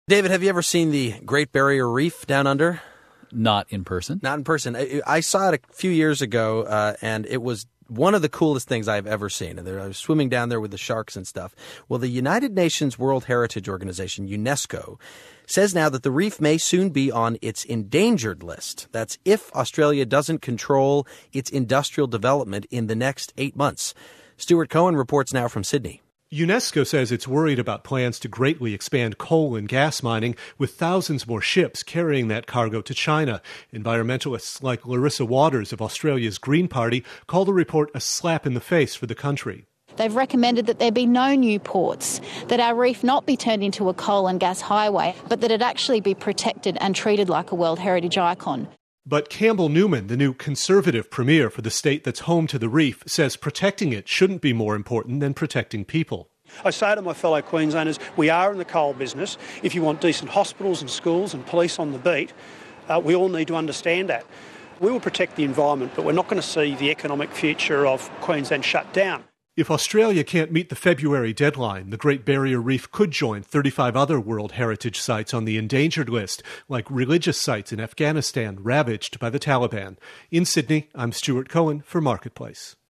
David, have you ever seen the Great Barrier Reef down under? Not in person. Not in person. I saw it a few years ago, and it was one of the coolest things I've ever seen. And I was swimming down there with the sharks and stuff. Well, the United Nations World Heritage Organization, UNESCO, says now that the reef may soon be on its endangered list. That's if Australia doesn't control its industrial development in the next 8 months. Stuart Cohen reports now from Sydney. UNESCO says it's worried about plans to greatly expand coal and gas mining, with thousands more ships carrying that cargo to China. Environmentalists like Larissa Waters of Australia's Green Party call the report a slap in the face for the country. They've recommended that there be no new ports, that our reef not be turned into a coal and gas highway, but that it actually be protected and treated like a World Heritage icon. But Campbell Newman, the new Conservative premier for the state that's home to the reef, says protecting it shouldn't be more important than protecting people. I say to my fellow Queenslanders, we are in the coal business. If you want decent hospitals and schools and police on the beat, we all need to understand that. We will protect the environment, but we're not going to see the economic future of Queensland shut down. If Australia can't meet the February deadline, the Great Barrier Reef could join 35 other World Heritage Sites on the endangered list, like religious sites in Afghanistan ravaged by the Taliban. In Sydney, I'm Stuart Cohen for Marketplace.